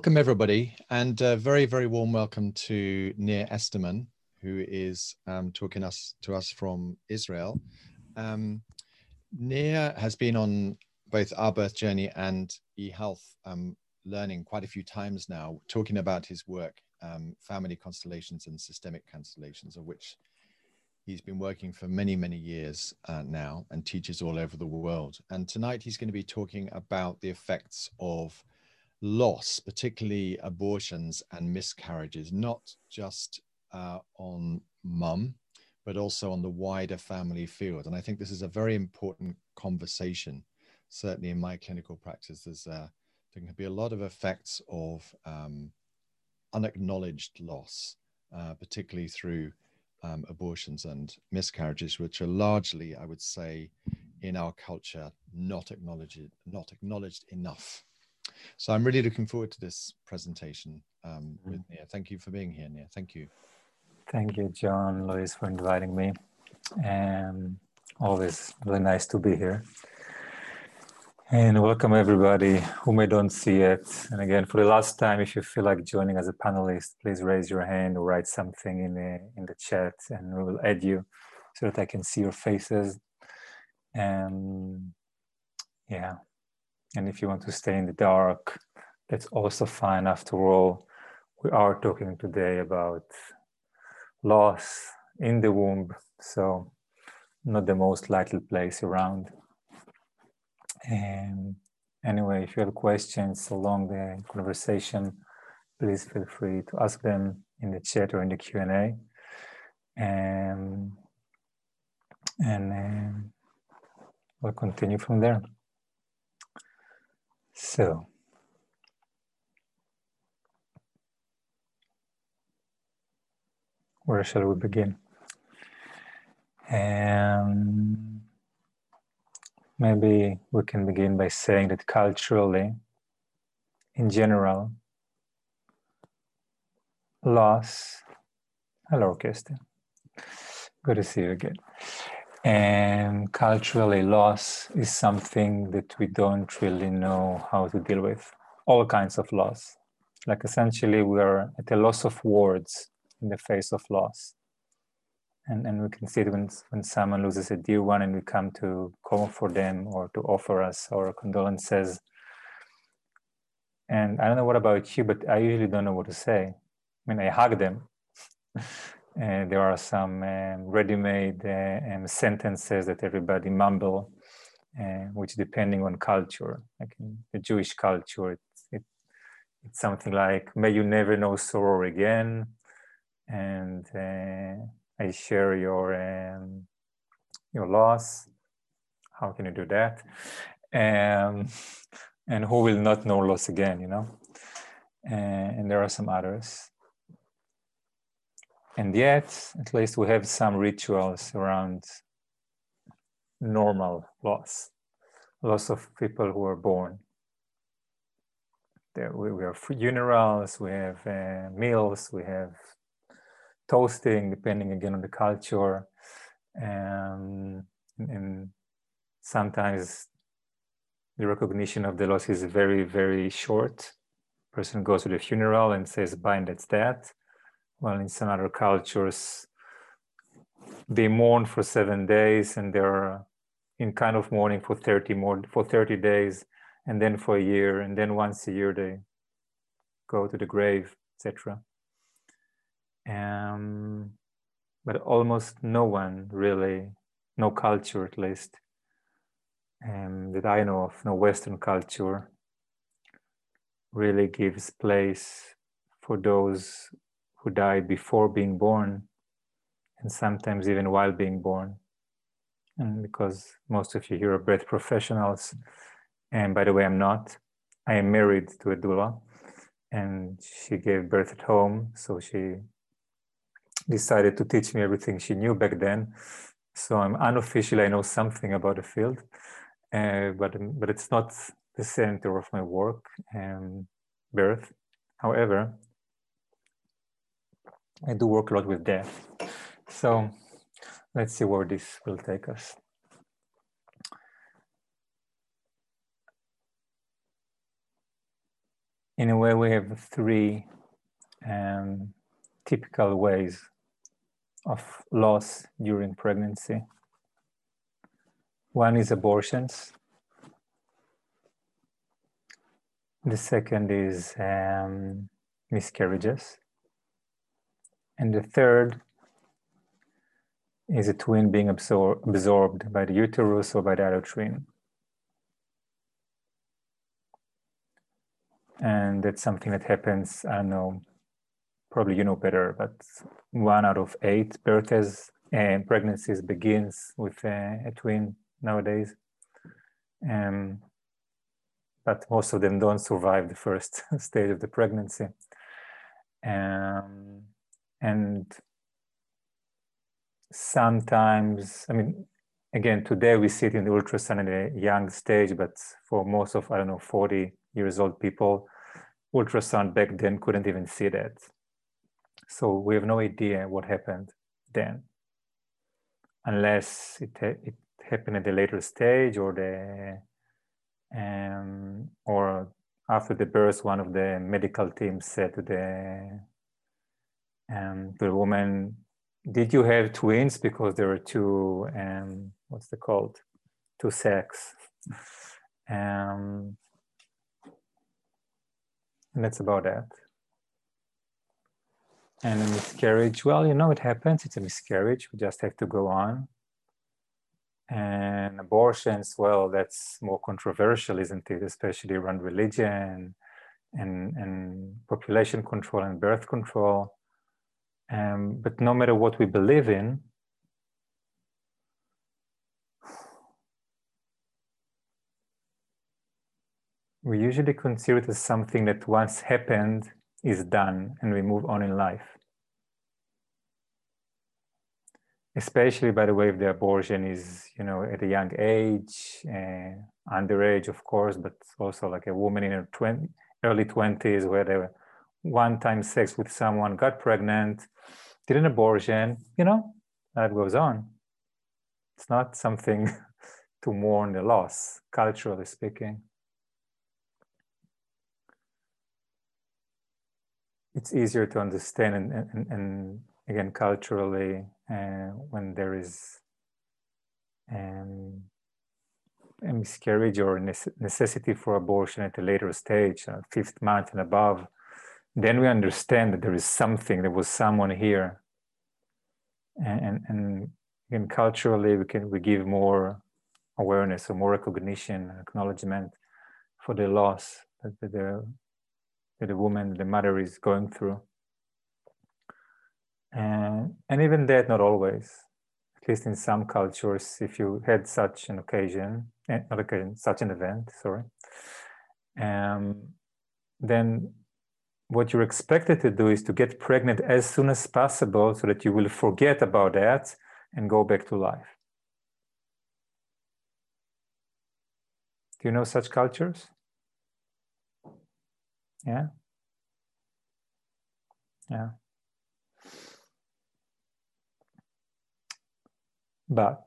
Welcome everybody, and a very, very warm welcome to Nir Esterman, who is talking to us from Israel. Nir has been on both Our Birth Journey and eHealth Learning quite a few times now, talking about his work, family constellations and systemic constellations, of which he's been working for many, many years now and teaches all over the world. And tonight he's going to be talking about the effects of loss, particularly abortions and miscarriages, not just on mum, but also on the wider family field. And I think this is a very important conversation. Certainly in my clinical practice, there can be a lot of effects of unacknowledged loss, particularly through abortions and miscarriages, which are largely, I would say, in our culture, not acknowledged enough. So I'm really looking forward to this presentation with Nir. Thank you for being here, Nir. Thank you. Thank you, John, Lois, for inviting me. Always really nice to be here. And welcome everybody whom I don't see yet. And again, for the last time, if you feel like joining as a panelist, please raise your hand or write something in the chat, and we will add you so that I can see your faces. Yeah. And if you want to stay in the dark, that's also fine. After all, we are talking today about loss in the womb, so not the most likely place around. Anyway, if you have questions along the conversation, please feel free to ask them in the chat or in the Q&A. And we'll continue from there. So, where shall we begin? Maybe we can begin by saying that culturally, in general, loss. Hello, Kirsten. Good to see you again. And culturally, loss is something that we don't really know how to deal with. All kinds of loss. Like essentially, we are at a loss of words in the face of loss. And we can see it when someone loses a dear one and we come to comfort them or to offer us our condolences. And I don't know what about you, but I usually don't know what to say. I mean, I hug them. There are some ready-made sentences that everybody mumble, which depending on culture, like in the Jewish culture, it's something like, may you never know sorrow again, and I share your loss. How can you do that? And who will not know loss again, you know? And there are some others. And yet, at least we have some rituals around normal loss of people who are born. We have funerals, we have meals, we have toasting, depending again on the culture. And sometimes the recognition of the loss is very, very short. Person goes to the funeral and says, bye, and that's that. Well, in some other cultures, they mourn for 7 days and they're in kind of mourning for 30 days, and then for a year, and then once a year they go to the grave, etc. But almost no one really, no culture at least, that I know of, no Western culture, really gives place for those who died before being born, and sometimes even while being born. And because most of you here are birth professionals, and by the way, I'm not. I am married to a doula, and she gave birth at home, so she decided to teach me everything she knew back then. So I'm unofficially, I know something about the field, but it's not the center of my work, birth. However, I do work a lot with death. So let's see where this will take us. in a way, we have three typical ways of loss during pregnancy. One is abortions. The second is miscarriages. And the third is a twin being absorbed by the uterus or by the other twin. And that's something that happens, I don't know, probably you know better, but 1 out of 8 births and pregnancies begins with a twin nowadays. But most of them don't survive the first stage of the pregnancy. And sometimes, I mean, again, today we see it in the ultrasound in a young stage, but for most of, 40 years old people, ultrasound back then couldn't even see that. So we have no idea what happened then, unless it happened at the later stage or after the birth, one of the medical teams said to the woman, "Did you have twins?" Because there were two, what's it called? 2 sacs. And that's about that. And a miscarriage, well, it happens. It's a miscarriage. We just have to go on. And abortions, well, that's more controversial, isn't it? Especially around religion and population control and birth control. But no matter what we believe in, we usually consider it as something that once happened is done and we move on in life. Especially, by the way, if the abortion is, at a young age, underage, of course, but also like a woman in her early 20s where they were one-time sex with someone, got pregnant, did an abortion, life goes on. It's not something to mourn the loss, culturally speaking. It's easier to understand and again, culturally, when there is a miscarriage or necessity for abortion at a later stage, 5th month and above, then we understand that there is something, there was someone here. And again, culturally, we give more awareness or more recognition, acknowledgement for the loss that the woman, the mother is going through. And even that, not always. At least in some cultures, if you had such an occasion, such an event, then what you're expected to do is to get pregnant as soon as possible so that you will forget about that and go back to life. Do you know such cultures? Yeah? Yeah. But,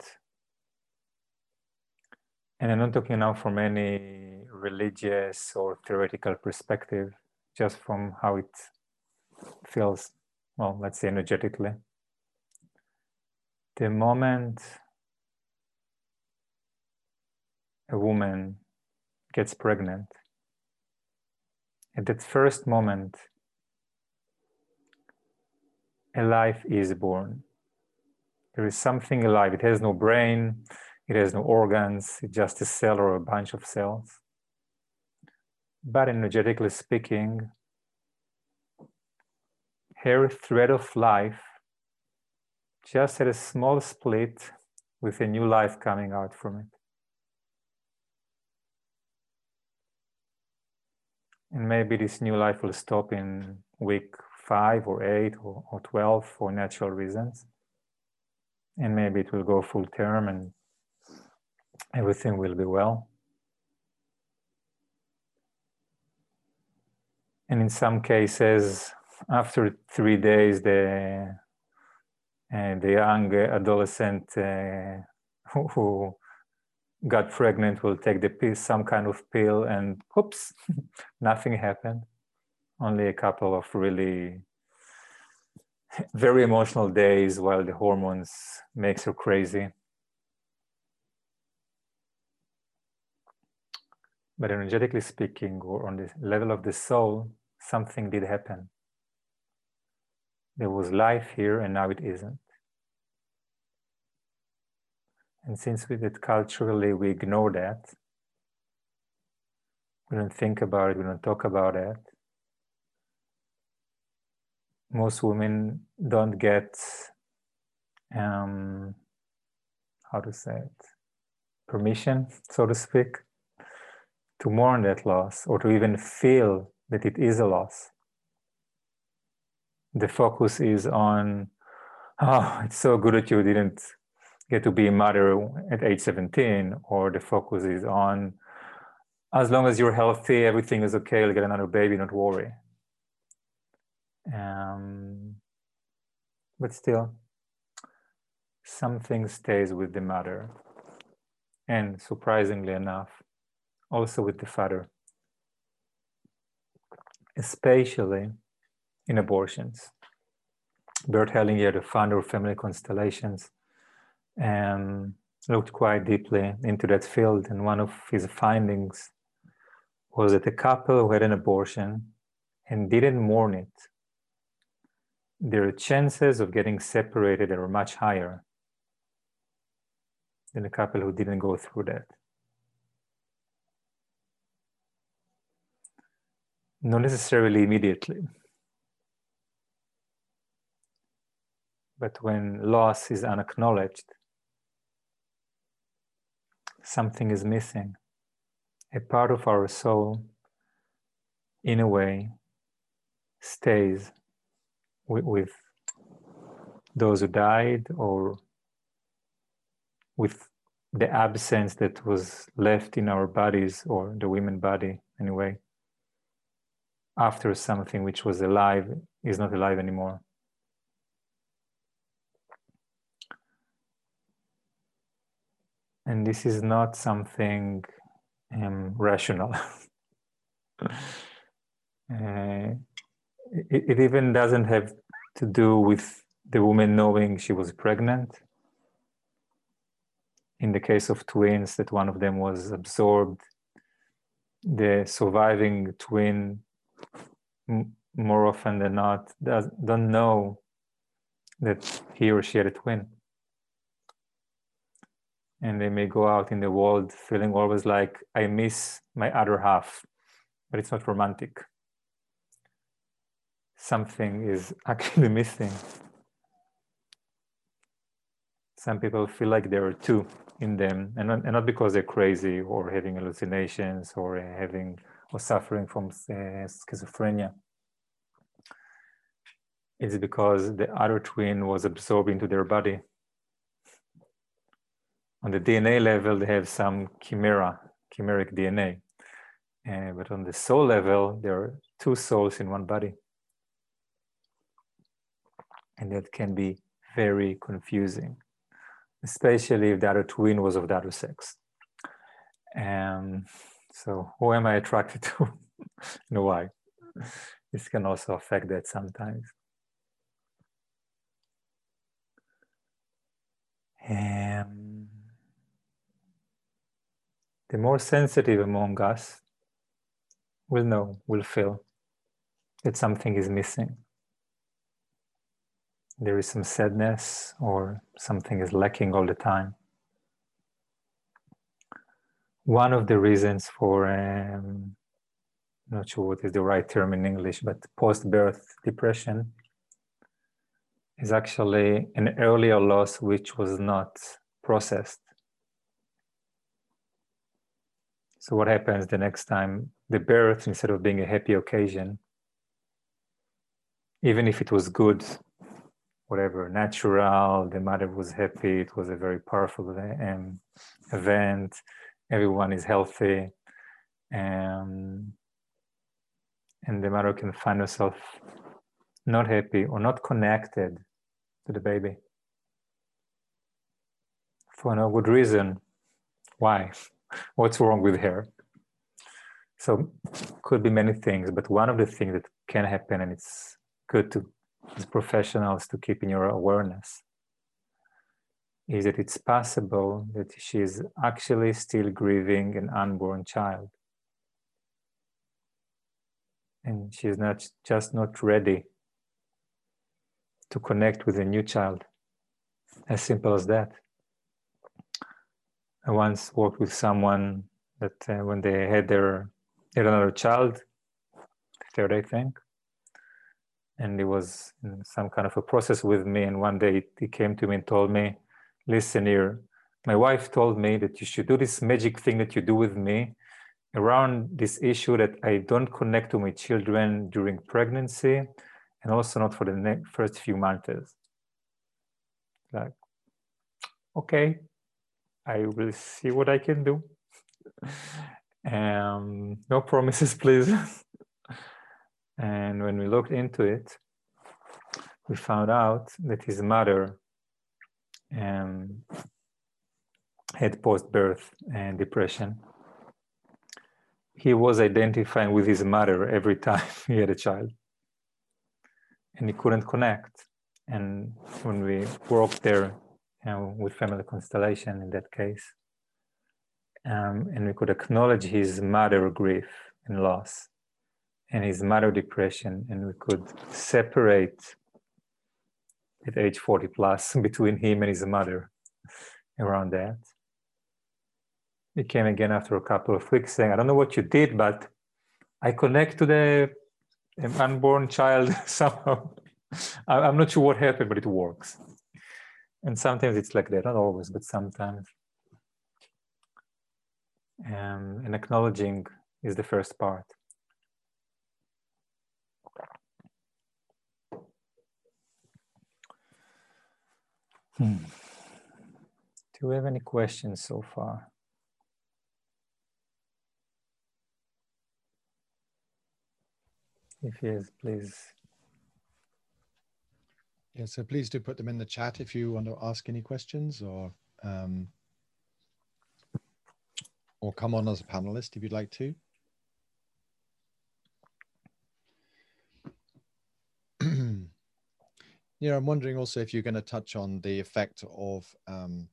and I'm not talking now from any religious or theoretical perspective, just from how it feels, well, let's say energetically. The moment a woman gets pregnant, at that first moment, a life is born. There is something alive. It has no brain, it has no organs, it's just a cell or a bunch of cells. But energetically speaking, her thread of life just had a small split with a new life coming out from it. And maybe this new life will stop in week 5 or 8 or 12 for natural reasons. And maybe it will go full term and everything will be well. And in some cases, after 3 days, the young adolescent who got pregnant will take the pill, some kind of pill, and oops, nothing happened. Only a couple of really very emotional days while the hormones makes her crazy. But energetically speaking, or on the level of the soul, something did happen. There was life here and now it isn't. And since that culturally we ignore that, we don't think about it, we don't talk about it, most women don't get, how to say it, permission, so to speak, to mourn that loss or to even feel that it is a loss. The focus is on, oh, it's so good that you didn't get to be a mother at age 17, or the focus is on, as long as you're healthy, everything is okay, you'll get another baby, don't worry. But still, something stays with the mother, and surprisingly enough, also with the father, especially in abortions. Bert Hellinger, the founder of Family Constellations, looked quite deeply into that field, and one of his findings was that a couple who had an abortion and didn't mourn it, their chances of getting separated are much higher than a couple who didn't go through that. Not necessarily immediately, but when loss is unacknowledged, something is missing. A part of our soul, in a way, stays with those who died, or with the absence that was left in our bodies, or the women body anyway, after something which was alive is not alive anymore. And this is not something rational. It even doesn't have to do with the woman knowing she was pregnant. In the case of twins, that one of them was absorbed, the surviving twin more often than not don't know that he or she had a twin. And they may go out in the world feeling always like, I miss my other half, but it's not romantic. Something is actually missing. Some people feel like there are two in them, and not because they're crazy or having hallucinations or suffering from schizophrenia. It's because the other twin was absorbed into their body. On the DNA level, they have some chimeric DNA. But on the soul level, there are two souls in one body. And that can be very confusing, especially if the other twin was of the other sex. So who am I attracted to and why? This can also affect that sometimes. The more sensitive among us will know, will feel that something is missing. There is some sadness or something is lacking all the time. One of the reasons for, I'm not sure what is the right term in English, but post-birth depression is actually an earlier loss which was not processed. So what happens the next time the birth, instead of being a happy occasion, even if it was good, whatever, natural, the mother was happy, it was a very powerful event, everyone is healthy, and the mother can find herself not happy or not connected to the baby for no good reason. Why? What's wrong with her? So could be many things, but one of the things that can happen, and it's good to, as professionals, to keep in your awareness, is that it's possible that she is actually still grieving an unborn child. And she's just not ready to connect with a new child. As simple as that. I once worked with someone that when they had another child, third I think, and it was in some kind of a process with me, and one day he came to me and told me, listen here, my wife told me that you should do this magic thing that you do with me around this issue that I don't connect to my children during pregnancy and also not for the first few months. Like, okay, I will see what I can do. No promises, please. And when we looked into it, we found out that his mother had post-birth depression. He was identifying with his mother every time he had a child, and he couldn't connect. And when we worked there with family constellation in that case, and we could acknowledge his mother grief and loss and his mother depression, and we could separate at age 40 plus between him and his mother around that. He came again after a couple of weeks saying, I don't know what you did, but I connect to the unborn child somehow. I'm not sure what happened, but it works. And sometimes it's like that, not always, but sometimes. And acknowledging is the first part. Do you have any questions so far? If yes, please. Yeah, so please do put them in the chat if you want to ask any questions, or come on as a panelist if you'd like to. Yeah, I'm wondering also if you're going to touch on the effect of on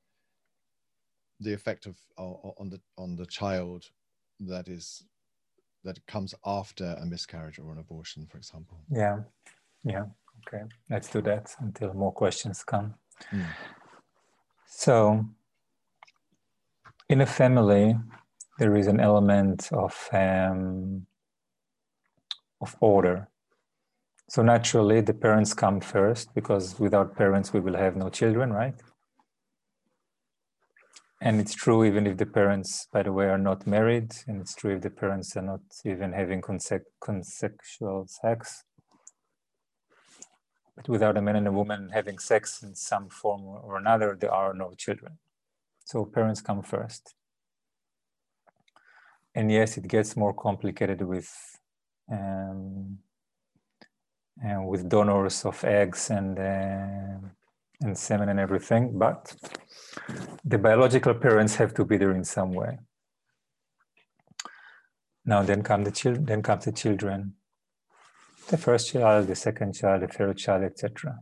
the child that comes after a miscarriage or an abortion, for example. Yeah. Okay, let's do that until more questions come. So, in a family, there is an element of order. So naturally, the parents come first, because without parents, we will have no children, right? And it's true even if the parents, by the way, are not married, and it's true if the parents are not even having consensual sex. But without a man and a woman having sex in some form or another, there are no children. So parents come first. And yes, it gets more complicated with donors of eggs and semen and everything, but the biological parents have to be there in some way. Now, then comes the children. The first child, the second child, the third child, etc.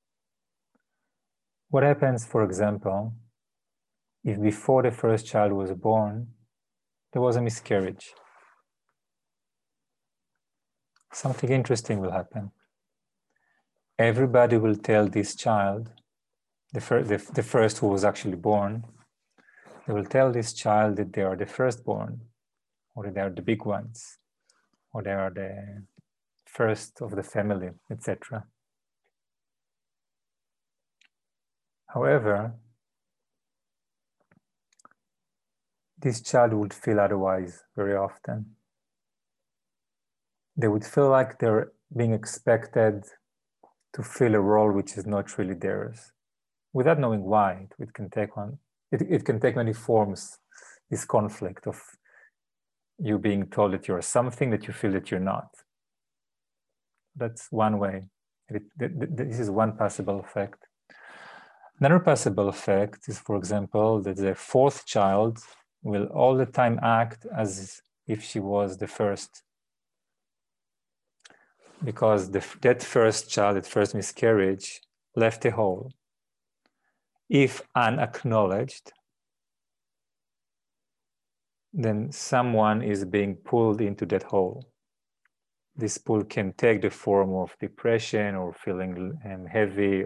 What happens, for example, if before the first child was born, there was a miscarriage? Something interesting will happen. Everybody will tell this child, the first who was actually born, they will tell this child that they are the firstborn, or that they are the big ones, or they are the first of the family, etc. However, this child would feel otherwise very often. They would feel like they're being expected to fill a role which is not really theirs, without knowing why. It can take many forms, this conflict of you being told that you're something that you feel that you're not. That's one way. This is one possible effect. Another possible effect is, for example, that the fourth child will all the time act as if she was the first, because that first child, that first miscarriage, left a hole. If unacknowledged, then someone is being pulled into that hole. This pull can take the form of depression or feeling heavy,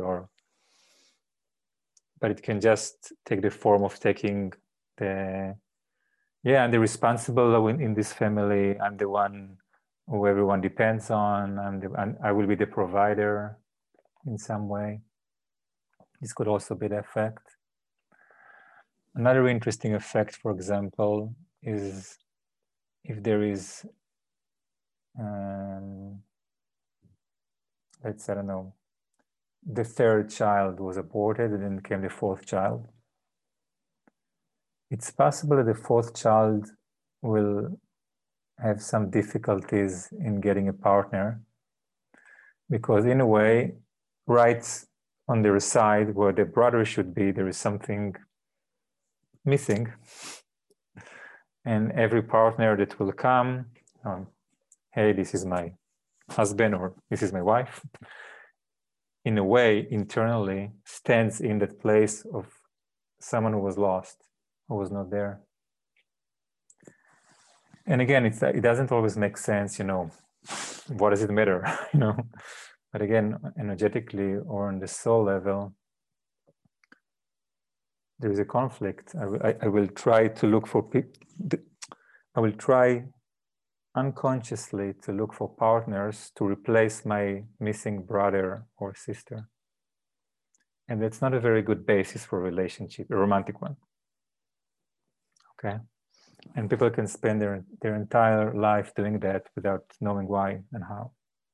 but it can just take the form of taking I'm the responsible in this family. I'm the one who everyone depends on. I will be the provider in some way. This could also be the effect. Another interesting effect, for example, is if there is, let's say, I don't know, the third child was aborted and then came the fourth child. It's possible that the fourth child will have some difficulties in getting a partner, because in a way, right on their side where the brother should be, there is something missing. And every partner that will come, hey, this is my husband or this is my wife, in a way, internally stands in that place of someone who was lost, who was not there. And again, it doesn't always make sense, what does it matter, But again, energetically or on the soul level, there is a conflict. I will try to look for I will try unconsciously to look for partners to replace my missing brother or sister. And that's not a very good basis for a relationship, a romantic one. Okay? And people can spend their entire life doing that without knowing why and how.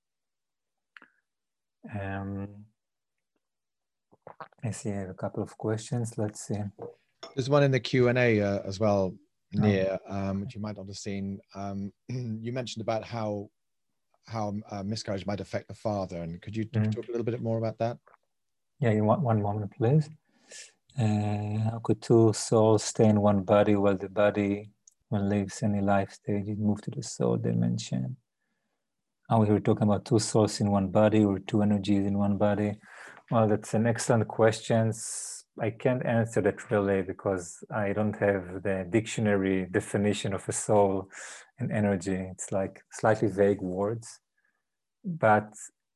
I see I have a couple of questions. Let's see. There's one in the Q&A as well, Nir, which you might not have seen. You mentioned about how miscarriage might affect the father, and could you talk a little bit more about that? Yeah, you want one moment, please. How could two souls stay in one body while the body, when lives any life stage, it moves to the soul dimension? Are we here talking about two souls in one body or two energies in one body? Well, that's an excellent question. I can't answer that really because I don't have the dictionary definition of a soul and energy. It's like slightly vague words. But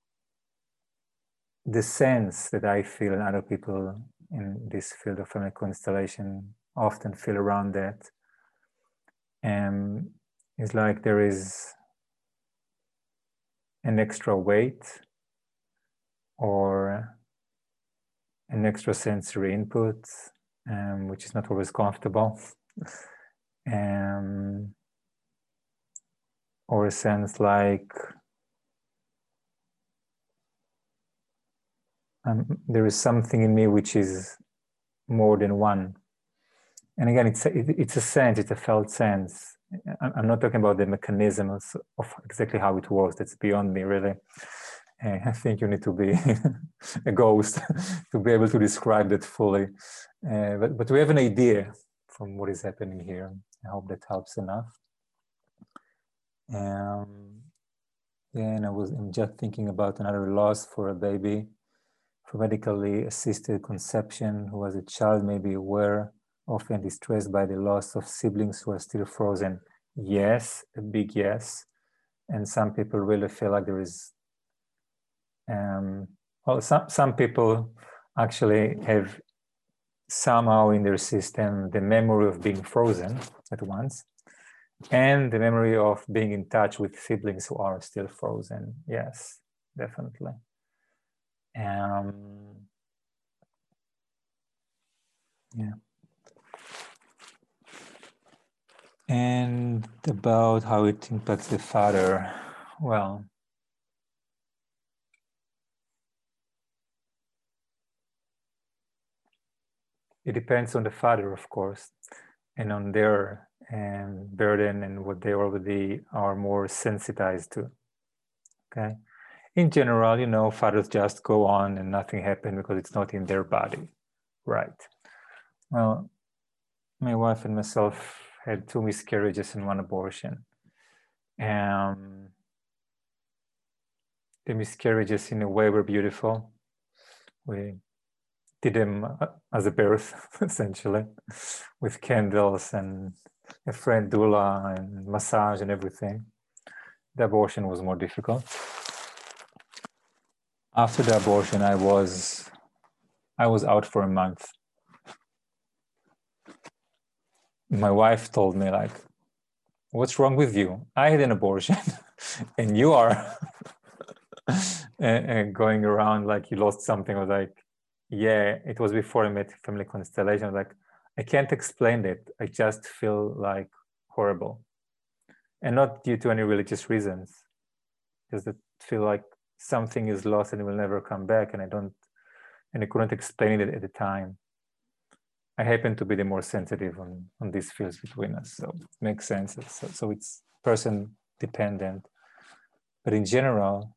the sense that I feel and other people in this field of family constellation often feel around that is like there is an extra weight or an extra sensory input, which is not always comfortable, or a sense like there is something in me which is more than one. And again, it's a sense, it's a felt sense. I'm not talking about the mechanisms of exactly how it works. That's beyond me, really. I think you need to be a ghost to be able to describe that fully. But we have an idea from what is happening here. I hope that helps enough. And I'm just thinking about another loss for a baby, for medically assisted conception, who as a child may be aware of and distressed by the loss of siblings who are still frozen. Yes, a big yes. And some people really feel like there is some people actually have somehow in their system the memory of being frozen at once and the memory of being in touch with siblings who are still frozen. Yes, definitely. Yeah. And about how it impacts the father. Well, it depends on the father, of course, and on their burden and what they already are more sensitized to. Okay. In general, fathers just go on and nothing happens because it's not in their body. Right. Well, my wife and myself had 2 miscarriages and 1 abortion. The miscarriages in a way were beautiful. We did them as a birth, essentially, with candles and a friend doula and massage and everything. The abortion was more difficult. After the abortion, I was out for a month. My wife told me, like, what's wrong with you? I had an abortion and you are and going around like you lost something. I was like, yeah, it was before I met Family Constellation. I was like, I can't explain it. I just feel like horrible. And not due to any religious reasons. Just that feel like something is lost and it will never come back. And I couldn't explain it at the time. I happen to be the more sensitive on these fields between us. So it makes sense. So it's person dependent. But in general,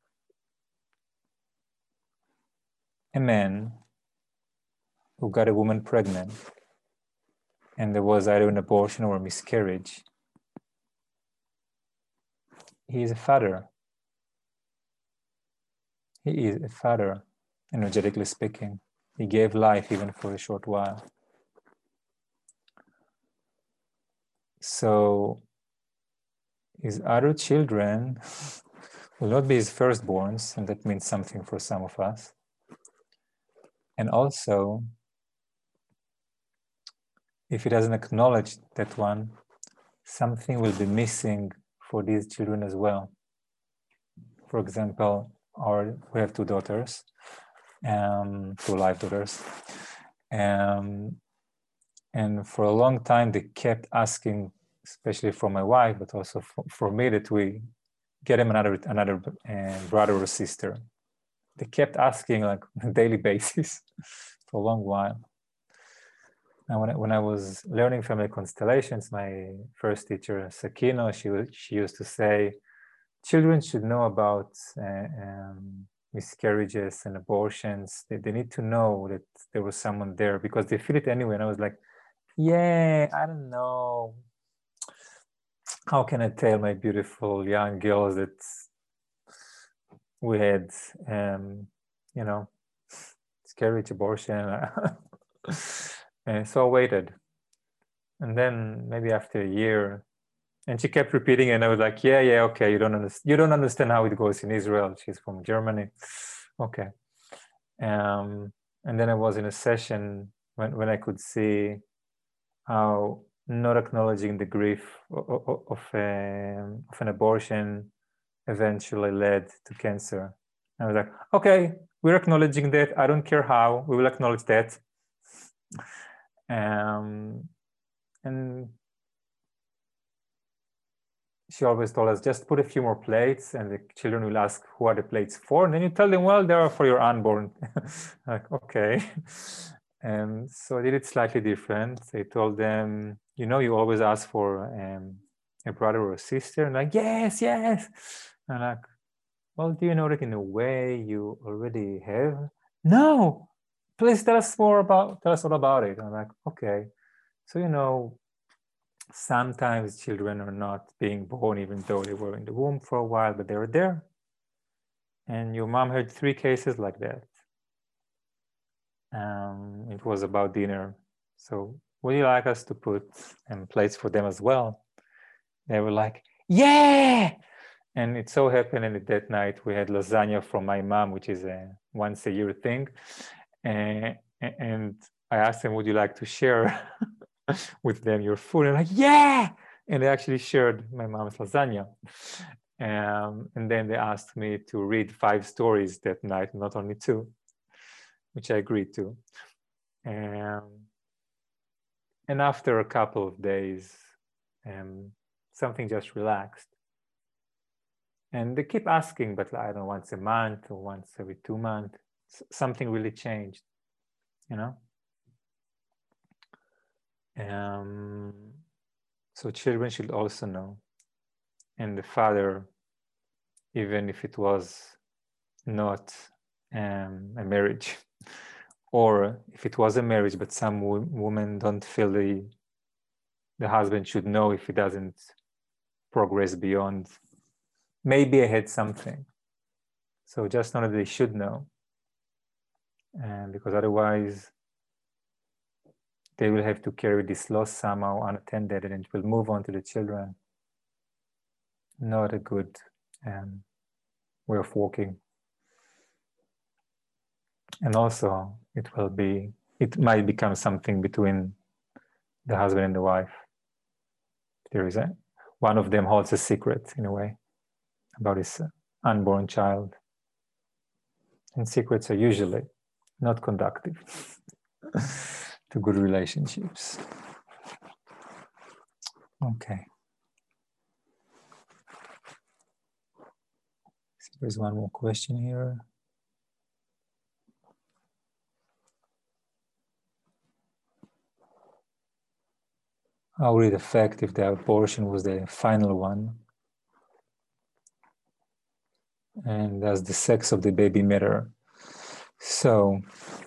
a man who got a woman pregnant and there was either an abortion or a miscarriage, he is a father. He is a father, energetically speaking. He gave life even for a short while. So his other children will not be his firstborns, and that means something for some of us. And also, if he doesn't acknowledge that one, something will be missing for these children as well. For example, we have 2 daughters, 2 live daughters. And for a long time, they kept asking, especially for my wife, but also for me, that we get him another brother or sister. They kept asking like on a daily basis for a long while. Now, when I was learning family constellations, my first teacher, Sakino, she used to say, children should know about miscarriages and abortions. They need to know that there was someone there because they feel it anyway. And I was like, yeah, I don't know. How can I tell my beautiful young girls that we had, miscarriage, abortion? And so I waited. And then maybe after a year, and she kept repeating it, and I was like, yeah, okay, you don't understand how it goes in Israel. She's from Germany. Okay. And then I was in a session when I could see how not acknowledging the grief of an abortion eventually led to cancer. I was like, okay, we're acknowledging that. I don't care how, we will acknowledge that. And she always told us, just put a few more plates and the children will ask, who are the plates for? And then you tell them, well, they are for your unborn. Like, okay. And so I did it slightly different. I told them, you always ask for a brother or a sister. And like, yes. And like, well, do you know that in a way you already have? No, please tell us all about it. I'm like, okay. So, sometimes children are not being born even though they were in the womb for a while, but they were there. And your mom had 3 cases like that. It was about dinner. So would you like us to put plates for them as well? They were like, yeah! And it so happened that night we had lasagna from my mom, which is a once-a-year thing. And I asked them, would you like to share with them your food? And like, yeah! And they actually shared my mom's lasagna. And then they asked me to read 5 stories that night, not only 2, which I agreed to. And after a couple of days, something just relaxed. And they keep asking, but I don't know, once a month or once every 2 months, something really changed, So children should also know. And the father, even if it was not a marriage, or if it was a marriage, but some women don't feel the husband should know if he doesn't progress beyond, maybe I had something. So just know that they should know. And because otherwise they will have to carry this loss somehow unattended, and it will move on to the children. Not a good way of walking. And also it might become something between the husband and the wife. There is one of them holds a secret in a way about his unborn child. And secrets are usually not conducive to good relationships. Okay. So there's one more question here. How would it affect if the abortion was the final one? And does the sex of the baby matter? So,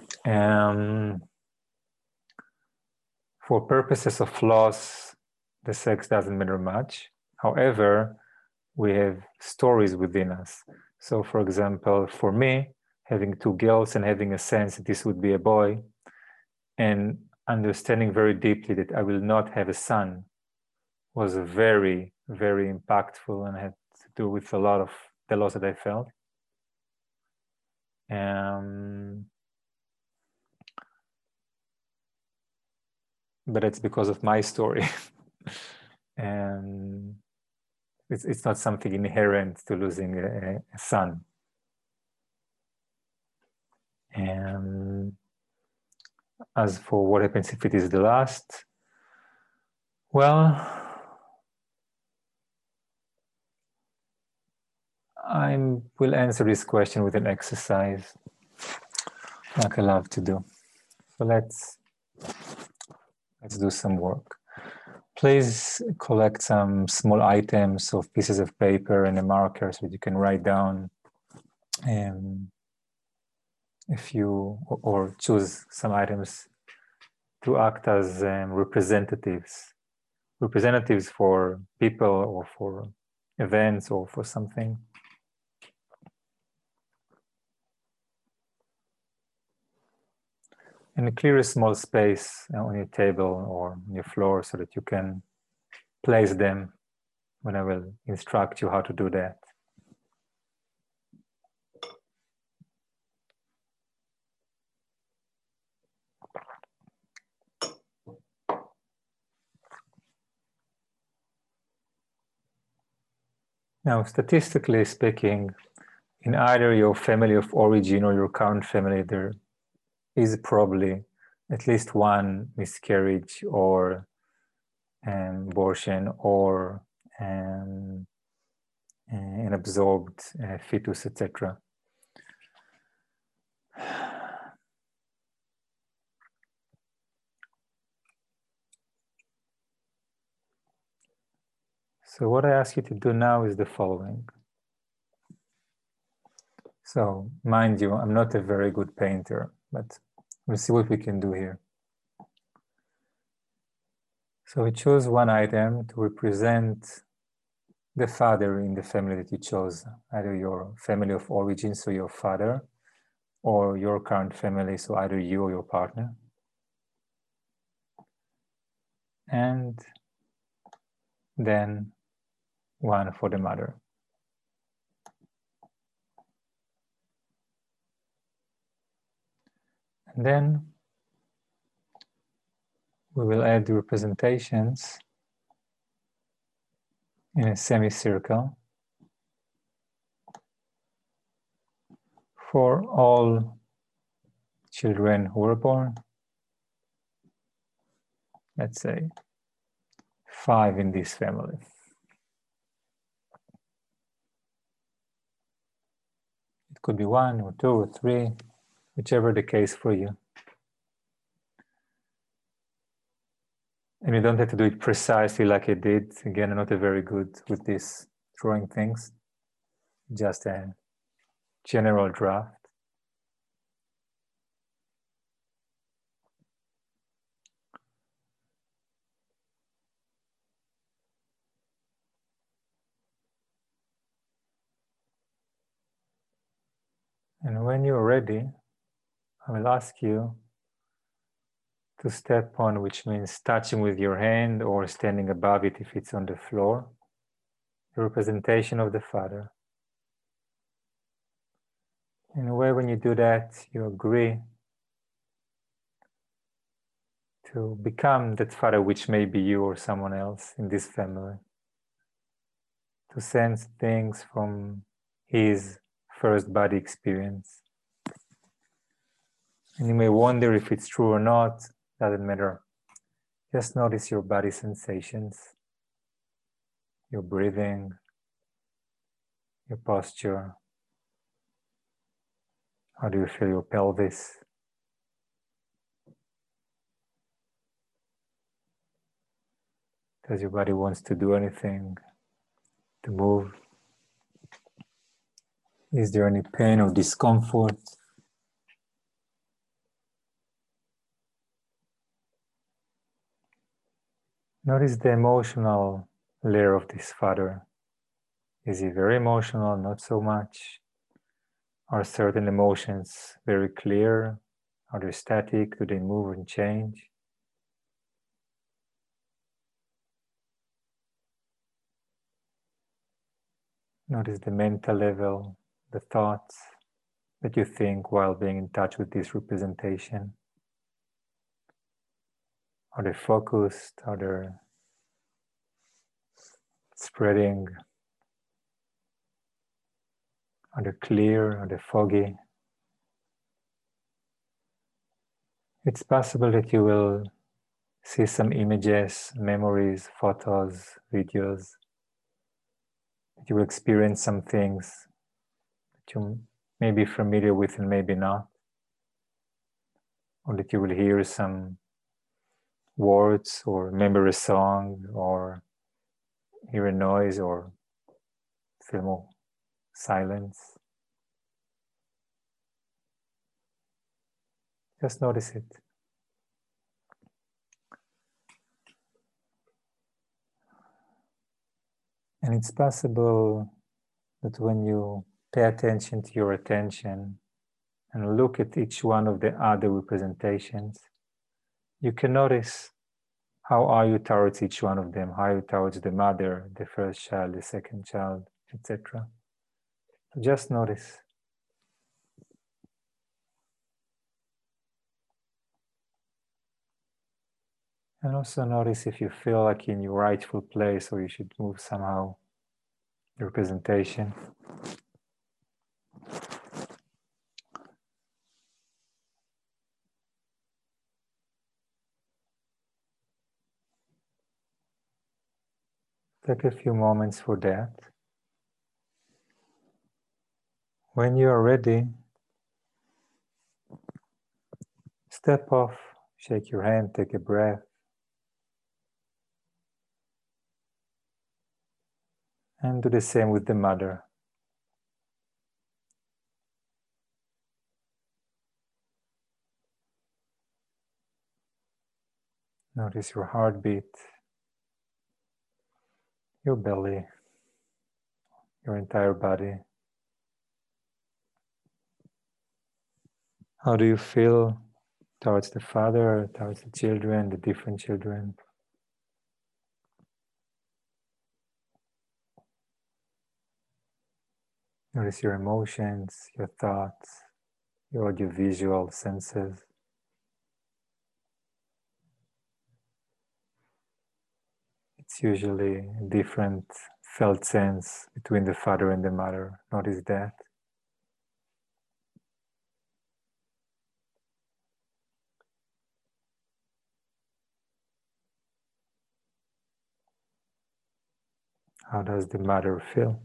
for purposes of loss, the sex doesn't matter much. However, we have stories within us. So, for example, for me, having two girls and having a sense that this would be a boy, and understanding very deeply that I will not have a son, was very, very impactful and had to do with a lot of the loss that I felt. But it's because of my story. And it's not something inherent to losing a son. And as for what happens if it is the last, well, I will answer this question with an exercise, like I love to do. So let's do some work. Please collect some small items of pieces of paper and a marker so that you can write down a few, or choose some items to act as representatives for people or for events or for something. And clear a small space on your table or on your floor so that you can place them when I will instruct you how to do that. Now, statistically speaking, in either your family of origin or your current family, there is probably at least one miscarriage or abortion or an absorbed fetus, etc. So what I ask you to do now is the following. So mind you, I'm not a very good painter, but we'll see what we can do here. So we choose one item to represent the father in the family that you chose, either your family of origin, so your father, or your current family, so either you or your partner. And then one for the mother. And then we will add the representations in a semicircle for all children who were born. Let's say 5 in this family. It could be 1 or 2 or 3, whichever the case for you. And you don't have to do it precisely like I did. Again, I'm not very good with this drawing things. Just a general draft. And when you're ready, I will ask you to step on, which means touching with your hand or standing above it if it's on the floor, the representation of the Father. In a way, when you do that, you agree to become that Father, which may be you or someone else in this family, to sense things from his first body experience. And you may wonder if it's true or not, doesn't matter. Just notice your body sensations, your breathing, your posture. How do you feel your pelvis? Does your body want to do anything, to move? Is there any pain or discomfort? Notice the emotional layer of this Father. Is he very emotional? Not so much? Are certain emotions very clear? Are they static? Do they move and change? Notice the mental level, the thoughts that you think while being in touch with this representation. Are they focused? Are they spreading? Are they clear? Are they foggy? It's possible that you will see some images, memories, photos, videos. That you will experience some things that you may be familiar with and maybe not. Or that you will hear some words or remember a song or hear a noise or feel more silence. Just notice it. And it's possible that when you pay attention to your attention and look at each one of the other representations, you can notice how are you towards each one of them, how are you towards the mother, the first child, the second child, etc. So just notice. And also notice if you feel like in your rightful place or you should move somehow the representation. Take a few moments for that. When you are ready, step off, shake your hand, take a breath. And do the same with the mother. Notice your heartbeat, your belly, your entire body. How do you feel towards the father, towards the children, the different children? Notice your emotions, your thoughts, your audiovisual senses. It's usually a different felt sense between the father and the mother. Notice that. How does the mother feel?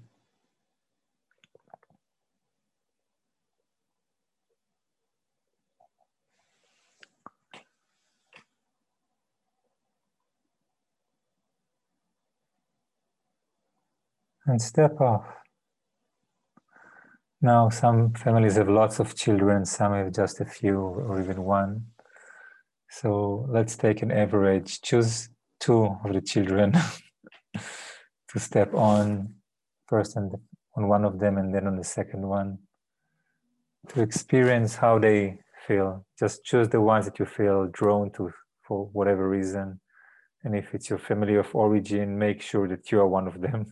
And step off. Now, some families have lots of children, some have just a few or even one. So let's take an average. Choose 2 of the children to step on first on one of them and then on the second one. to experience how they feel. Just choose the ones that you feel drawn to for whatever reason. And if it's your family of origin, make sure that you are one of them.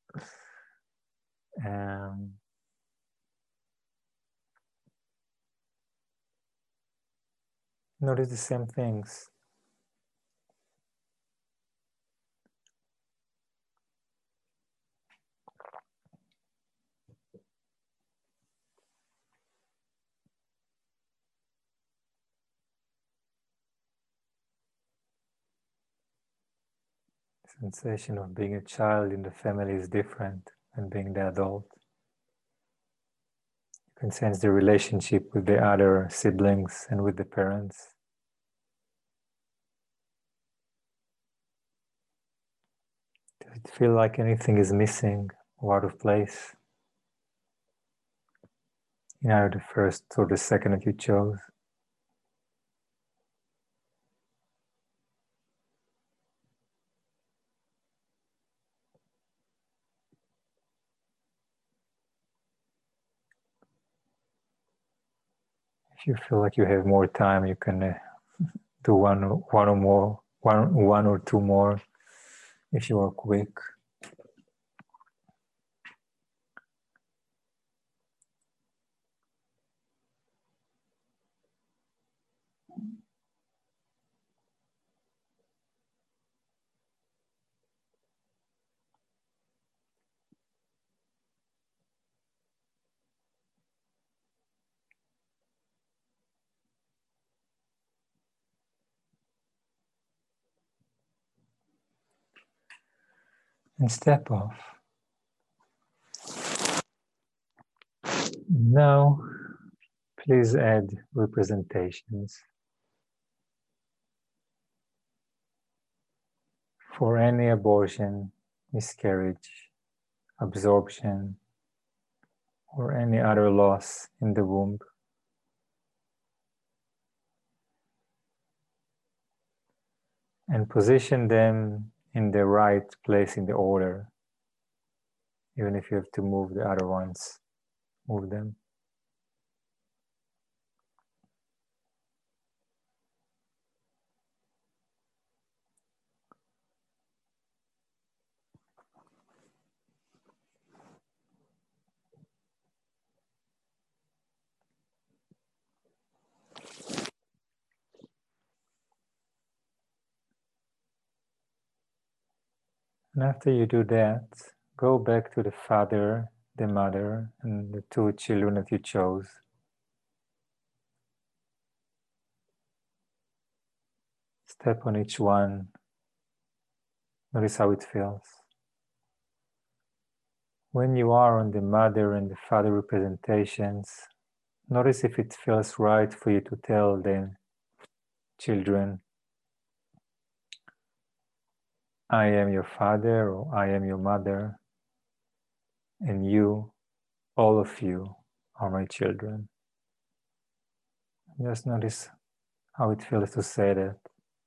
Notice the same things. The sensation of being a child in the family is different than being the adult. You can sense the relationship with the other siblings and with the parents. Does it feel like anything is missing or out of place in either the first or the second that you chose? If you feel like you have more time, you can do one or two more if you are quick. And step off. Now, please add representations for any abortion, miscarriage, absorption, or any other loss in the womb. And position them in the right place in the order. Even if you have to move the other ones, move them. And after you do that, go back to the father, the mother, and the two children that you chose. Step on each one. Notice how it feels. When you are on the mother and the father representations, notice if it feels right for you to tell the children, I am your father or I am your mother, and you, all of you, are my children. Just notice how it feels to say that.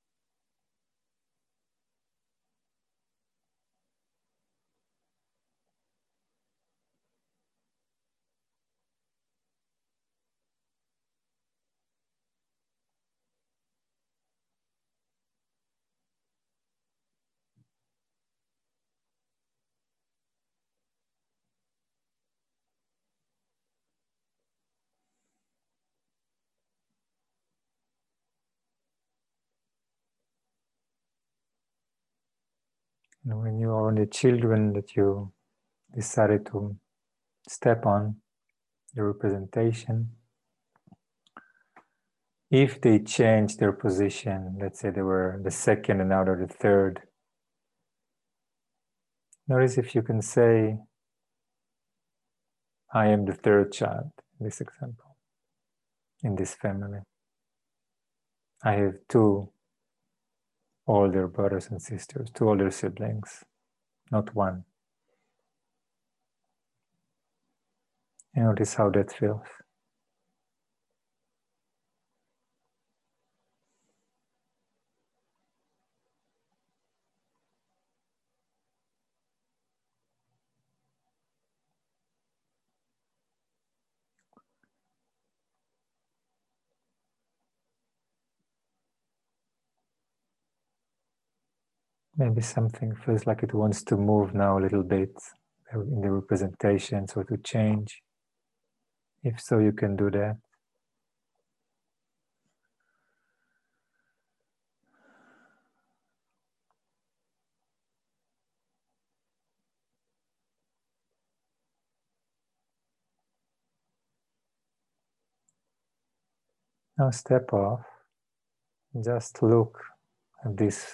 And when you are on the children that you decided to step on, the representation, if they change their position, let's say they were the second and now they're the third, notice if you can say, I am the third child, in this example, in this family. I have two older brothers and sisters, two older siblings, not one. And notice how that feels. Maybe something feels like it wants to move now a little bit in the representations or to change. If so, you can do that. Now step off, just look at this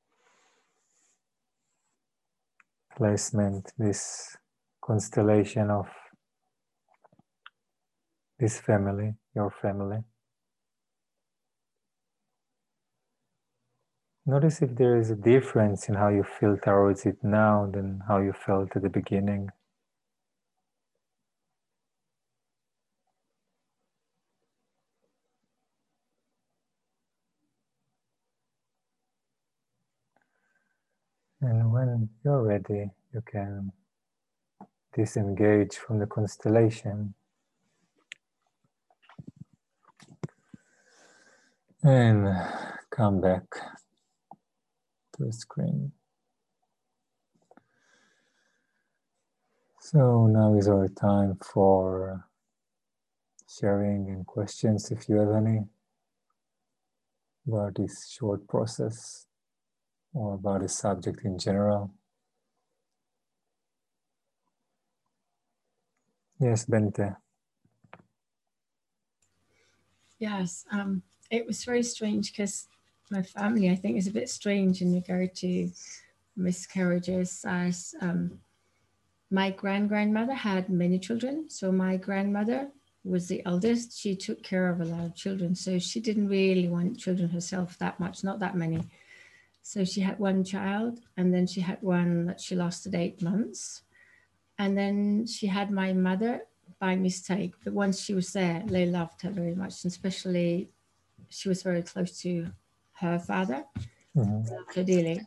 placement, this constellation of this family, your family. Notice if there is a difference in how you feel towards it now than how you felt at the beginning. And when you're ready, you can disengage from the constellation and come back to the screen. So now is our time for sharing and questions, if you have any, about this short process or about the subject in general. Yes, Bente. Yes, it was very strange because my family, I think, is a bit strange in regard to miscarriages. As my grandmother had many children, so my grandmother was the eldest. She took care of a lot of children, so she didn't really want children herself that much, not that many. So she had one child, and then she had one that she lost at 8 months, and then she had my mother by mistake. But once she was there, they loved her very much, and especially she was very close to her father, so dearly.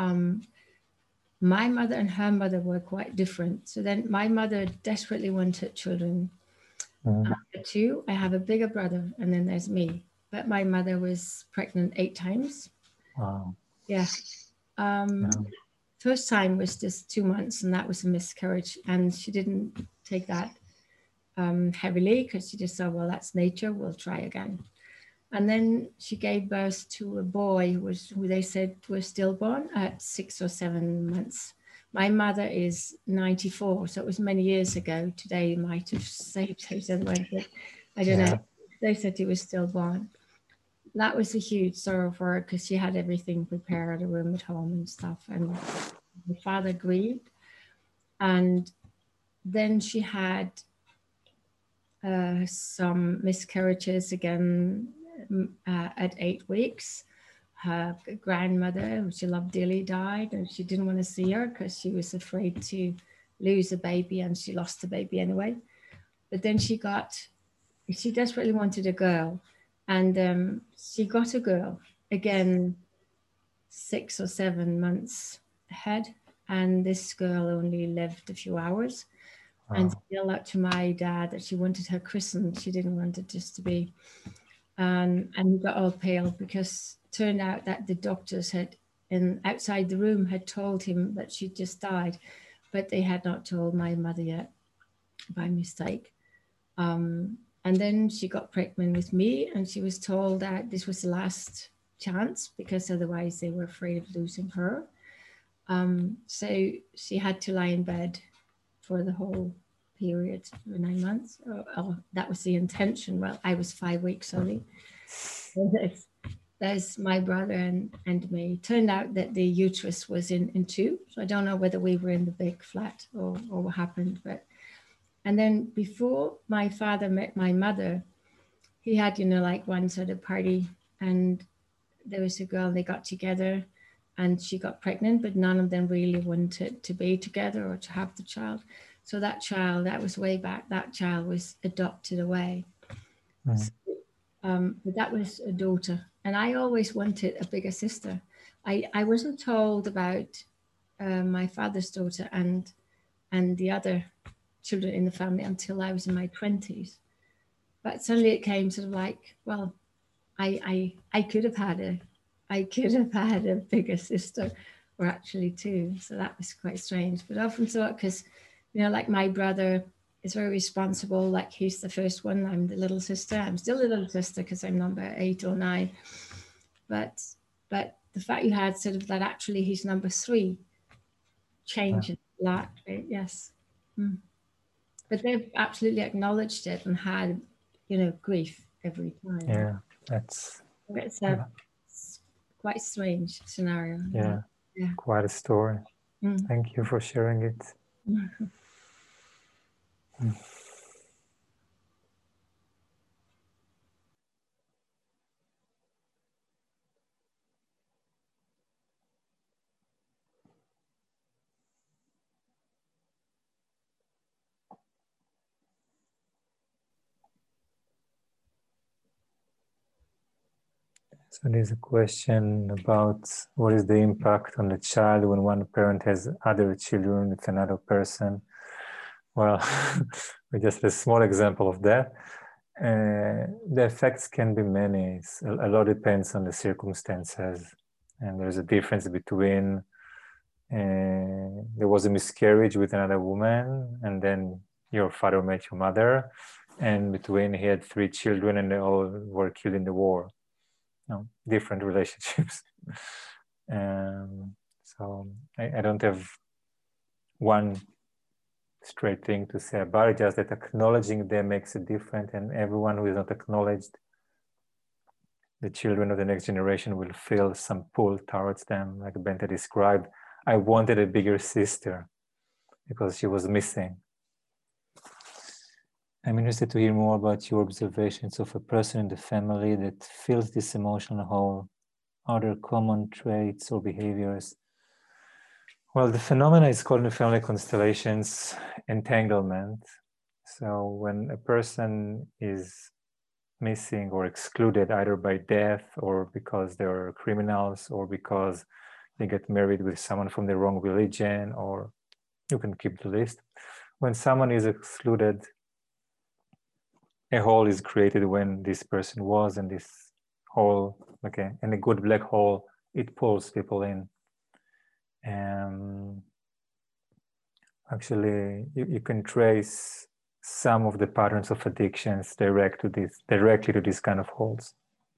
My mother and her mother were quite different. So then my mother desperately wanted children. Two, I have a bigger brother, and then there's me. But my mother was pregnant 8 times. Wow. Yeah. First time was just 2 months, and that was a miscarriage. And she didn't take that heavily because she just thought, well, that's nature. We'll try again. And then she gave birth to a boy who they said was stillborn at 6 or 7 months. My mother is 94, so it was many years ago. Today might have saved those other ones, but I don't know. They said he was stillborn. That was a huge sorrow for her because she had everything prepared, a room at home and stuff. And my father grieved. And then she had some miscarriages again at 8 weeks. Her grandmother, who she loved dearly, died, and she didn't want to see her because she was afraid to lose a baby, and she lost the baby anyway. But then she desperately wanted a girl, and she got a girl again 6 or 7 months ahead, and this girl only lived a few hours. And still out to my dad that she wanted her christened. She didn't want it just to be. And he got all pale because it turned out that the doctors outside the room had told him that she just died, but they had not told my mother yet by mistake. And then she got pregnant with me, and she was told that this was the last chance because otherwise they were afraid of losing her. So she had to lie in bed for the whole period for 9 months. That was the intention. Well, I was 5 weeks only. There's my brother and me. Turned out that the uterus was in 2. So I don't know whether we were in the big flat or what happened. And then before my father met my mother, he had, like one sort of party, and there was a girl, they got together and she got pregnant, but none of them really wanted to be together or to have the child. So that child, that was way back, that child was adopted away. So, but that was a daughter. And I always wanted a bigger sister. I wasn't told about my father's daughter and the other children in the family until I was in my 20s. But suddenly it came sort of like, well, I could have had a bigger sister were actually two. So that was quite strange. But I often thought, because, you know, like my brother is very responsible. Like he's the first one. I'm the little sister. I'm still the little sister because I'm number 8 or 9. But the fact you had sort of that actually he's number 3 changes a lot, right? Yes. Mm. But they've absolutely acknowledged it and had, you know, grief every time. Yeah, that's it's a quite strange scenario. Yeah, yeah. Quite a story. Mm. Thank you for sharing it. So there's a question about what is the impact on the child when one parent has other children with another person. Well, we just had a small example of that. The effects can be many. A lot depends on the circumstances. And there's a difference between there was a miscarriage with another woman and then your father met your mother, and between he had 3 children and they all were killed in the war. No, different relationships. So I don't have one straight thing to say about it, just that acknowledging them makes it different, and everyone who is not acknowledged, the children of the next generation will feel some pull towards them, like Bente described. I wanted a bigger sister because she was missing. I'm interested to hear more about your observations of a person in the family that feels this emotional hole. Are there common traits or behaviors? Well, the phenomena is called in the family constellations entanglement. So when a person is missing or excluded either by death or because they're criminals or because they get married with someone from the wrong religion, or you can keep the list. When someone is excluded, a hole is created when this person was, and this hole, okay, and a good black hole, it pulls people in. Actually, you can trace some of the patterns of addictions directly to these kind of holes.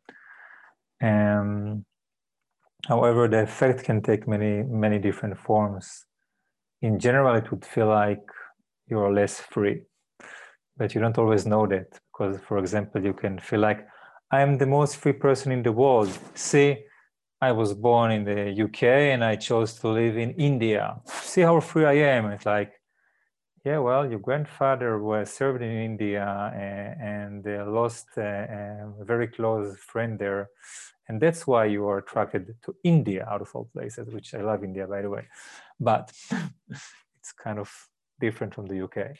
However, the effect can take many different forms. In general, it would feel like you're less free, but you don't always know that, because, for example, you can feel like, I'm the most free person in the world. See, I was born in the UK and I chose to live in India. See how free I am. It's like, yeah, well, your grandfather was served in India and lost a very close friend there. And that's why you are attracted to India out of all places, which I love India, by the way. But it's kind of different from the UK.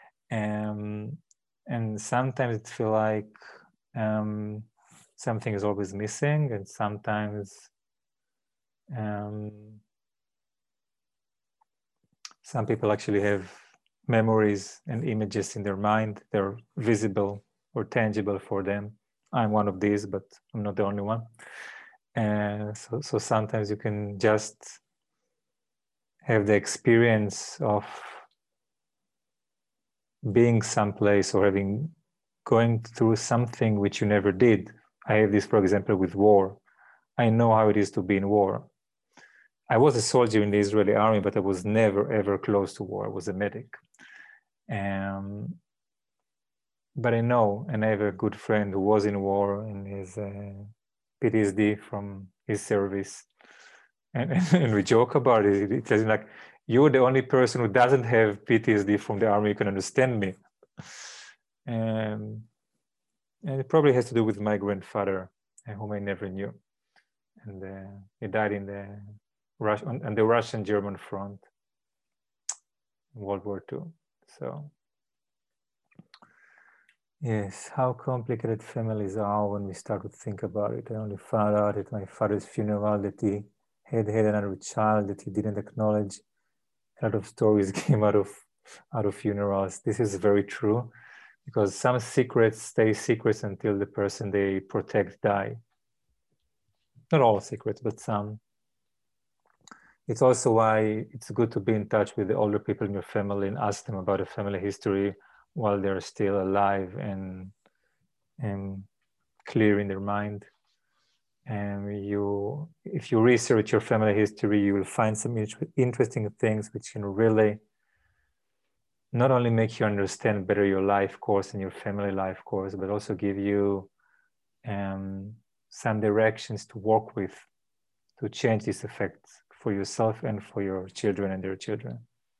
And sometimes it feels like something is always missing, and sometimes some people actually have memories and images in their mind. They're visible or tangible for them. I'm one of these, but I'm not the only one. So sometimes you can just have the experience of being someplace or going through something which you never did. I have this, for example, with war. I know how it is to be in war. I was a soldier in the Israeli army, but I was never, ever close to war. I was a medic. But I know, and I have a good friend who was in war and is PTSD from his service. And we joke about it. It says like, you're the only person who doesn't have PTSD from the army, you can understand me. And it probably has to do with my grandfather, whom I never knew. And he died in the Russian-German front in World War II. So, yes, how complicated families are when we start to think about it. I only found out at my father's funeral that he had another child that he didn't acknowledge. A lot of stories came out of funerals. This is very true, because some secrets stay secrets until the person they protect die. Not all secrets, but some. It's also why it's good to be in touch with the older people in your family and ask them about the family history while they're still alive and clear in their mind. And if you research your family history, you will find some interesting things which can really not only make you understand better your life course and your family life course, but also give you some directions to work with to change these effects for yourself and for your children and their children.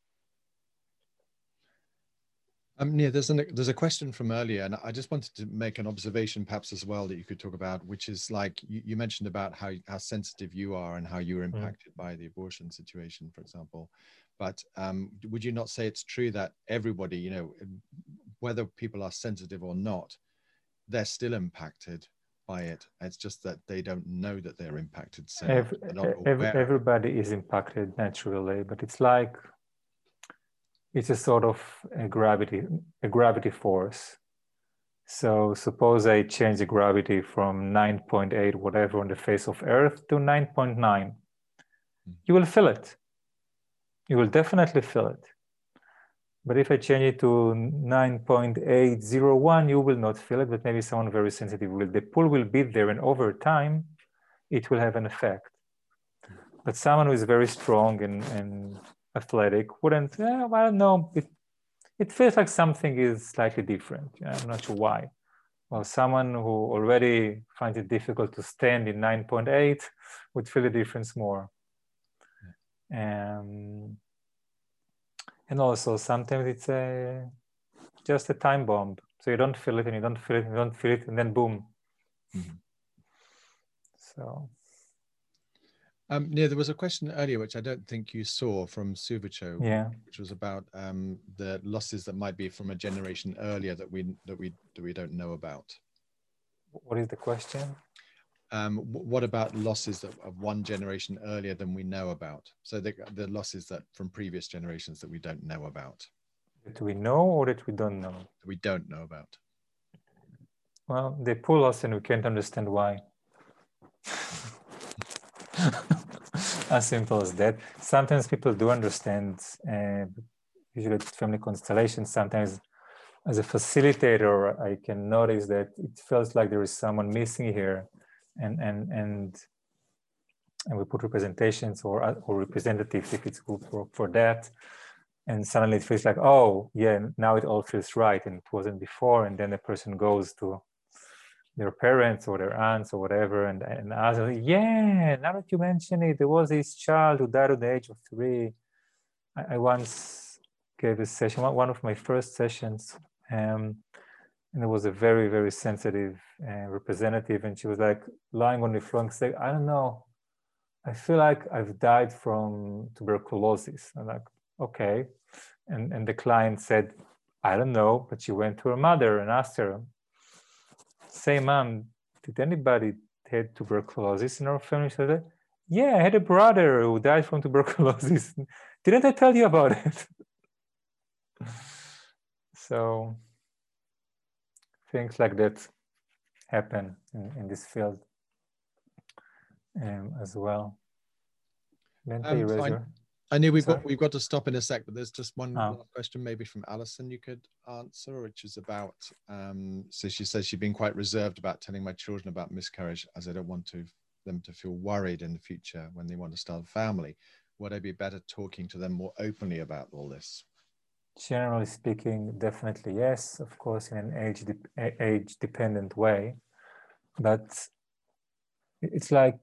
Yeah, there's a question from earlier, and I just wanted to make an observation perhaps as well that you could talk about, which is like you mentioned about how sensitive you are and how you were impacted by the abortion situation, for example. But would you not say it's true that everybody, you know, whether people are sensitive or not, they're still impacted by it? It's just that they don't know that they're impacted. So everybody is impacted naturally, but it's like it's a sort of a gravity force. So suppose I change the gravity from 9.8 whatever on the face of Earth to 9.9. You will feel it. You will definitely feel it. But if I change it to 9.801, you will not feel it, but maybe someone very sensitive will. The pull will be there, and over time, it will have an effect. But someone who is very strong and athletic wouldn't, I don't know, it feels like something is slightly different. I'm not sure why. Well, someone who already finds it difficult to stand in 9.8 would feel the difference more. And also sometimes it's just a time bomb. So you don't feel it and you don't feel it and you don't feel it, and then boom. So. Yeah, there was a question earlier which I don't think you saw from Suvacho, which was about the losses that might be from a generation earlier that we don't know about. What is the question? What about losses of one generation earlier than we know about? So the losses that from previous generations that we don't know about. That we know or that we don't know? That we don't know about. Well, they pull us and we can't understand why. As simple as that. Sometimes people do understand, usually family constellations, sometimes as a facilitator, I can notice that it feels like there is someone missing here, and we put representations or representatives if it's good for that, and suddenly it feels like, oh yeah, now it all feels right, and it wasn't before, and then the person goes to their parents or their aunts or whatever, and ask, yeah, now that you mention it, there was this child who died at the age of 3. I once gave a session, one of my first sessions, and there was a very, very sensitive representative, and she was like lying on the floor and saying, I don't know, I feel like I've died from tuberculosis. I'm like, okay. And the client said, I don't know, but she went to her mother and asked her, say, Mom, did anybody had tuberculosis in our family? She said, yeah, I had a brother who died from tuberculosis. Didn't I tell you about it? So things like that happen in this field as well. I knew we've got to stop in a sec, but there's just one question maybe from Alison you could answer, which is about, so she says she's been quite reserved about telling my children about miscarriage as I don't want them to feel worried in the future when they want to start a family. Would I be better talking to them more openly about all this? Generally speaking, definitely yes, of course, in an age-dependent way. But it's like,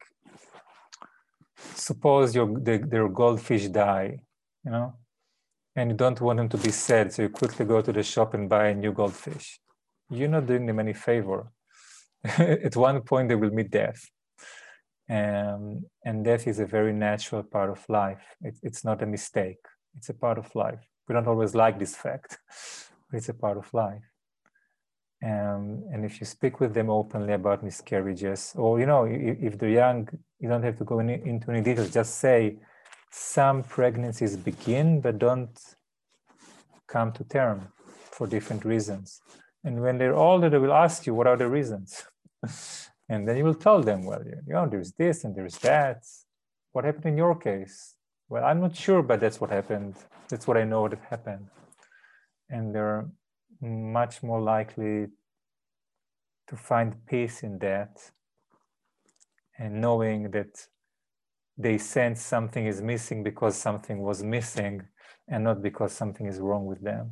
suppose their goldfish die, you know, and you don't want them to be sad, so you quickly go to the shop and buy a new goldfish. You're not doing them any favor. At one point, they will meet death. And death is a very natural part of life. It's not a mistake. It's a part of life. We don't always like this fact, but it's a part of life. And if you speak with them openly about miscarriages, or, you know, if they're young, you don't have to go into any details. Just say some pregnancies begin, but don't come to term for different reasons. And when they're older, they will ask you, what are the reasons? And then you will tell them, well, you know, there's this and there's that. What happened in your case? Well, I'm not sure, but that's what happened. That's what I know that happened. And they're much more likely to find peace in that, and knowing that they sense something is missing because something was missing and not because something is wrong with them.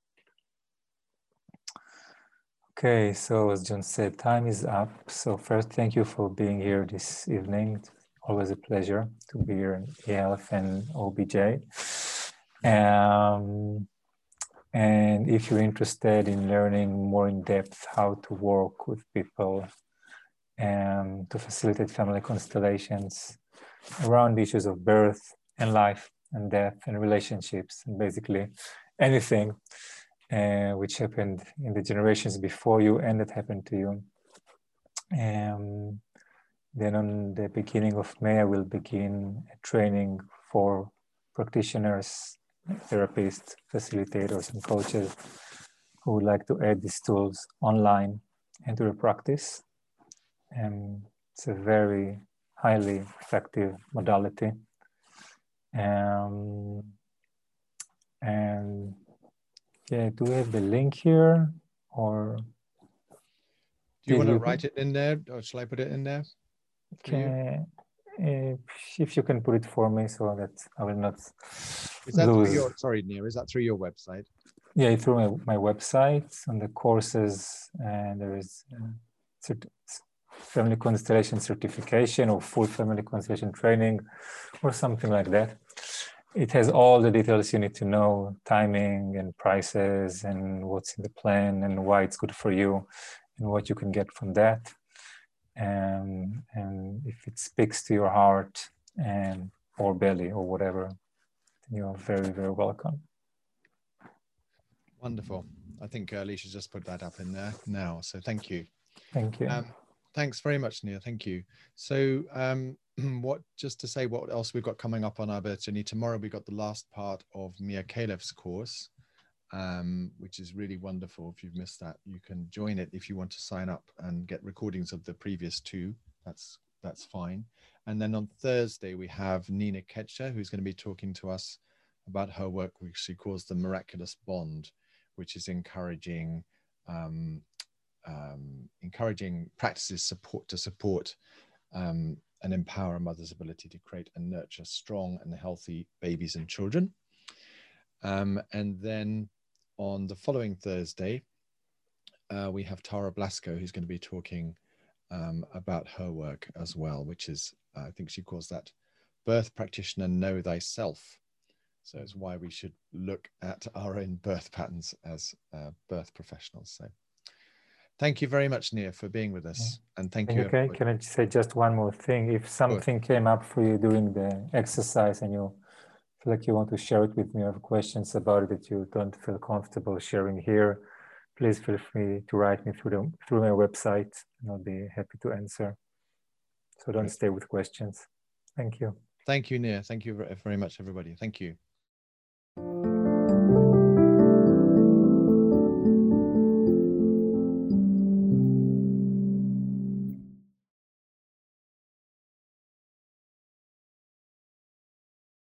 Okay, so as John said, time is up. So first, thank you for being here this evening. It's always a pleasure to be here in eHealth and OBJ. And if you're interested in learning more in depth how to work with people and to facilitate family constellations around issues of birth and life and death and relationships, and basically anything which happened in the generations before you and that happened to you. Then on the beginning of May, I will begin a training for practitioners, therapists, facilitators, and coaches who would like to add these tools online into their practice. It's a very highly effective modality. And yeah, do we have the link here, or do you want to write it in there, or shall I put it in there? Okay, if you can put it for me so that I will not Is that lose. Through your, sorry, Nir, is that through your website? Yeah, through my website, on the courses, and there is family constellation certification or full family constellation training or something like that. It has all the details you need to know, timing and prices and what's in the plan and why it's good for you and what you can get from that. And if it speaks to your heart and or belly or whatever, then you're very, very welcome. Wonderful. I think Alicia just put that up in there now. So thank you. Thank you. Thanks very much, Nir. Thank you. So just to say what else we've got coming up on our birth journey. Tomorrow we got the last part of Mia Calef's course, which is really wonderful. If you've missed that, you can join it if you want to sign up and get recordings of the previous two. That's fine. And then on Thursday we have Nina Ketcher, who's going to be talking to us about her work, which she calls the Miraculous Bond, which is encouraging practices to support and empower a mother's ability to create and nurture strong and healthy babies and children. And then on the following Thursday, we have Tara Blasco, who's going to be talking about her work as well, which is, I think she calls that Birth Practitioner Know Thyself. So it's why we should look at our own birth patterns as birth professionals. So thank you very much, Nir, for being with us. And thank you. Okay, can I say just one more thing? If something came up for you during the exercise and you feel like you want to share it with me, or have questions about it that you don't feel comfortable sharing here, please feel free to write me through my website, and I'll be happy to answer. So don't stay with questions. Thank you. Thank you, Nir. Thank you very much, everybody. Thank you.